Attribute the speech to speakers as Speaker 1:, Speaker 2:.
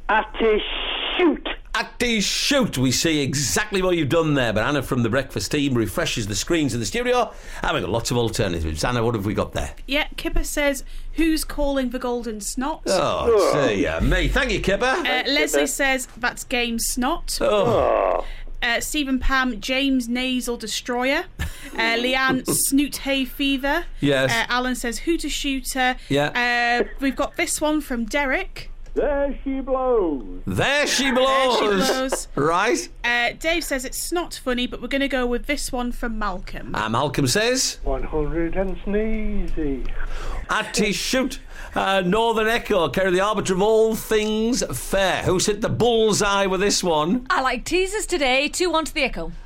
Speaker 1: Atty shoot.
Speaker 2: Atty shoot. We see exactly what you've done there, but Anna from the breakfast team refreshes the screens in the studio, and we've got lots of alternatives. Anna, what have we got there?
Speaker 3: Yeah, Kipper says, who's calling for golden snot?
Speaker 2: Oh, dear me. Thank you, Kipper.
Speaker 3: Leslie says, that's game snot. Stephen Pam, James Nasal Destroyer. Leanne, Snoot Hay Fever.
Speaker 2: Yes.
Speaker 3: Alan says, Hooter Shooter.
Speaker 2: Yeah.
Speaker 3: We've got this one from Derek.
Speaker 1: There she blows.
Speaker 2: There she blows.
Speaker 3: There she blows.
Speaker 2: Right.
Speaker 3: Dave says it's not funny, but we're going to go with this one from Malcolm.
Speaker 2: Malcolm says
Speaker 1: 100 and sneezy.
Speaker 2: Atty shoot. Northern Echo, carry the arbiter of all things fair. Who's hit the bullseye with this one?
Speaker 4: I like teasers today. 2-1 to the Echo.